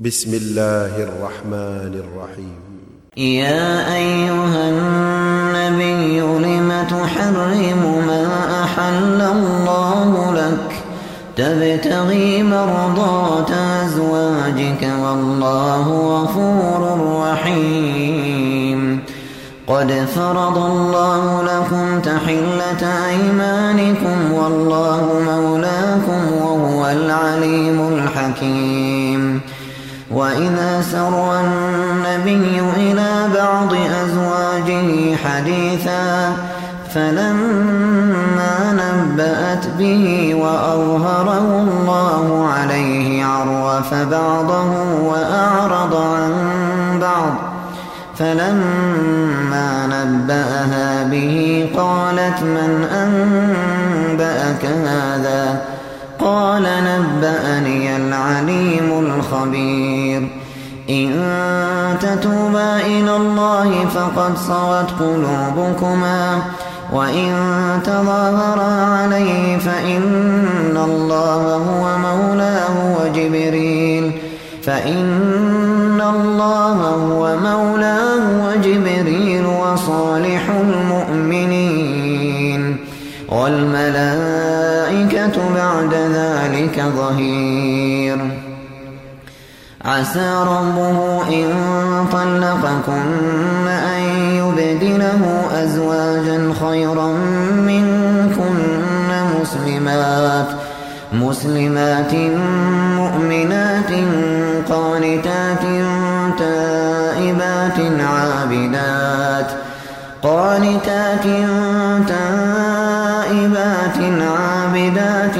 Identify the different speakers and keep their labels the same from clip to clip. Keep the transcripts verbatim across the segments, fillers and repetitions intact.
Speaker 1: بسم الله الرحمن الرحيم.
Speaker 2: يا أيها النبي لم تحرم ما أحل الله لك تبتغي مرضات أزواجك والله غفور رحيم. قد فرض الله لكم تحلة أيمانكم والله مولاكم وهو العليم الحكيم. وإذا سر النبي إلى بعض أزواجه حديثا فلما نبأت به وأظهره الله عليه عرف بعضه وأعرض عن بعض فلما نبأها به قالت من أنبأك هذا قال نبأني العليم الخبير. إن تتوبا إلى الله فقد صغت قلوبكما وإن تظاهرا عليه فإن الله هو مولاه وجبريل فإن الله هو مولاه وجبريل وصالح المؤمنين والملائكة بعد ذلك ظهير. عسى ربه إن طلقكن أن يبدله أزواجا خيرا منكن مسلمات مسلمات مؤمنات قانتات تائبات عابدات قانتات تائبات عابدات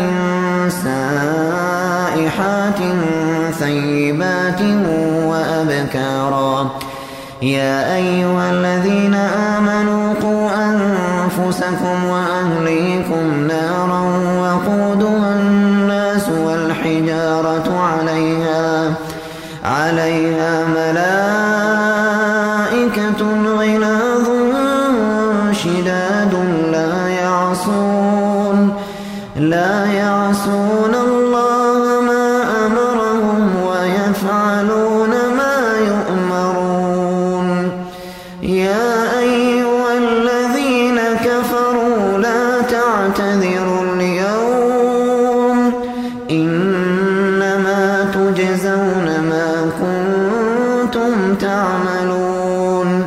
Speaker 2: سائحات ثيبات وأبكارا. يا أيها الذين آمنوا قوا أنفسكم وأهليكم نارا وقودها الناس والحجارة عليها عليها ملائكة غلاظ شداد لا يعصون لا يعصون الله ما أمرهم ويفعلون ما يؤمرون. يا أيها الذين كفروا لا تعتذروا اليوم إنما تجزون ما كنتم تعملون.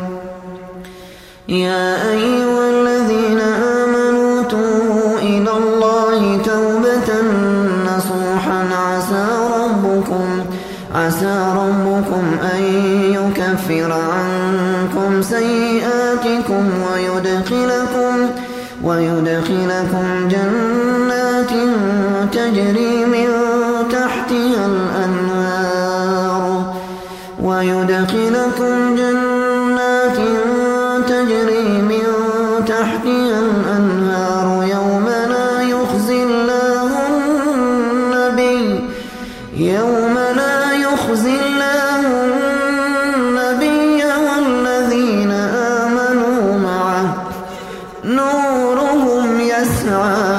Speaker 2: يا أيها الذين آمنوا توبوا إلى الله توبة نصوحا عسى ربكم عسى ربكم أن يكفر عنكم سيئاتكم ويدخلكم ويدخلكم جنات تجري من تحتها الأنهار ويدخلكم جنات تجري من تحتها الأنهار يوم لا يخزي الله النبي يوم لا يخزي الله النبي والذين آمنوا معه نورهم يسعى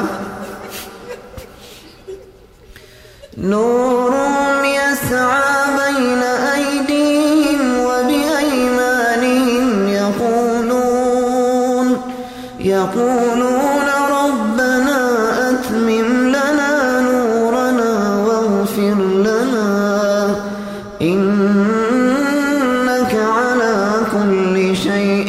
Speaker 2: نورهم يسعى بين أيديهم وبأيمانهم يقولون يقولون ربنا أتمم لنا نورنا واغفر لنا إنك على كل شيء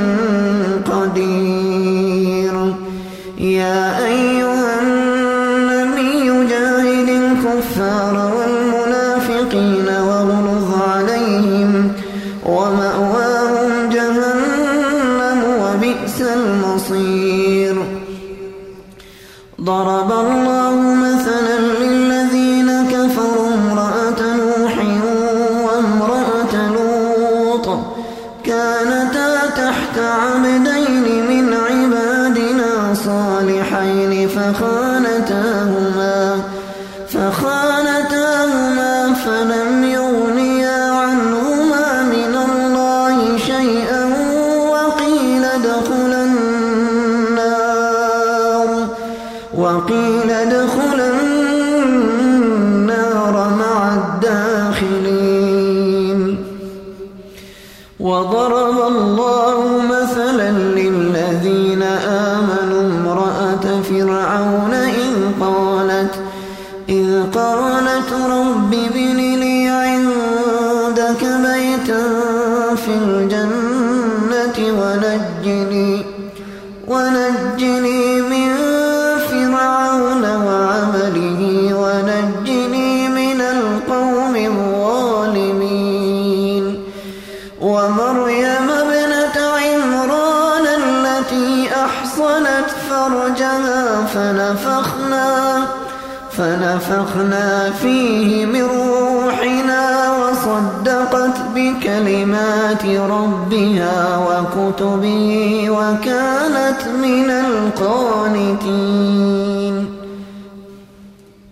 Speaker 2: قدير. يا أيها النبي جاهد الكفار والمنافقين واغلظ عليهم ومأواهم جهنم وبئس المصير. ضرب الله مثلا للذين كفروا امرأة نوح وامرأة لوط كانتا تحت عبدين من عبادنا صالحين فخانتاهما فخانتاهما فلم وضرب الله مثلا للذين آمنوا امرأة فرعون إذ قالت إذ قالت رب ابن لي عندك بيتا في الجنة ونجني ونجني من فرعون وعمله ونجني من القوم الظالمين ومريم ابنة عمران التي أحصنت فرجها فنفخنا فنفخنا فيه من روحنا وصدقت بكلمات ربها وكتبه وكانت من القانتين